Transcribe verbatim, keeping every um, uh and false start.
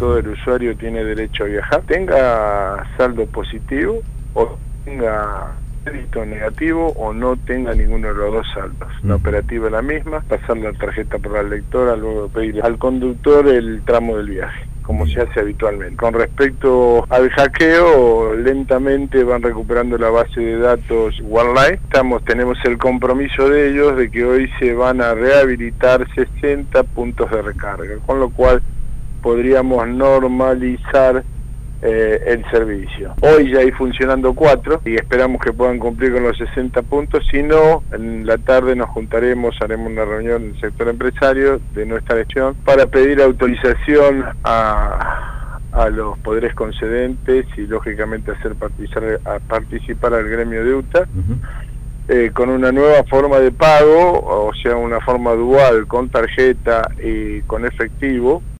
todo el usuario tiene derecho a viajar, tenga saldo positivo o tenga crédito negativo o no tenga ninguno de los dos saldos. La operativa es la misma, pasar la tarjeta por la lectora, luego pedir al conductor el tramo del viaje, como se hace habitualmente. Con respecto al hackeo, lentamente van recuperando la base de datos OneLife. Estamos, tenemos el compromiso de ellos de que hoy se van a rehabilitar sesenta puntos de recarga, con lo cual podríamos normalizar eh, el servicio. Hoy ya hay funcionando cuatro y esperamos que puedan cumplir con los sesenta puntos. Si no, en la tarde nos juntaremos, haremos una reunión del sector empresario de nuestra región para pedir autorización a, a los poderes concedentes y lógicamente hacer participar, a participar al gremio de U T A. Uh-huh. Eh, con una nueva forma de pago, o sea, una forma dual con tarjeta y con efectivo,